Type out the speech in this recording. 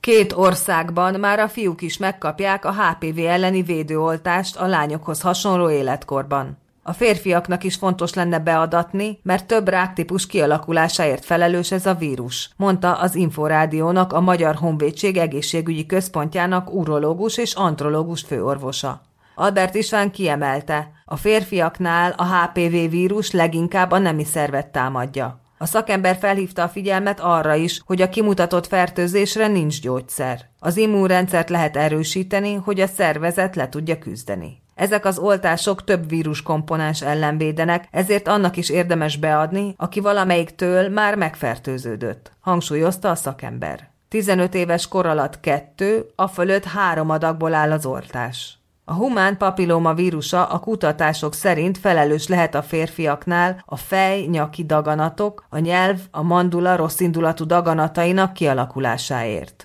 2 országban már a fiúk is megkapják a HPV elleni védőoltást a lányokhoz hasonló életkorban. A férfiaknak is fontos lenne beadatni, mert több ráktípus kialakulásáért felelős ez a vírus, mondta az Inforádiónak a Magyar Honvédség egészségügyi központjának urológus és andrológus főorvosa. Albert István kiemelte, a férfiaknál a HPV vírus leginkább a nemi szervet támadja. A szakember felhívta a figyelmet arra is, hogy a kimutatott fertőzésre nincs gyógyszer. Az immunrendszert lehet erősíteni, hogy a szervezet le tudja küzdeni. Ezek az oltások több víruskomponens ellen védenek, ezért annak is érdemes beadni, aki valamelyiktől már megfertőződött, hangsúlyozta a szakember. 15 éves kor alatt 2, afölött 3 adagból áll az oltás. A humán papillóma vírusa a kutatások szerint felelős lehet a férfiaknál a fej-nyaki daganatok, a nyelv, a mandula rosszindulatú daganatainak kialakulásáért.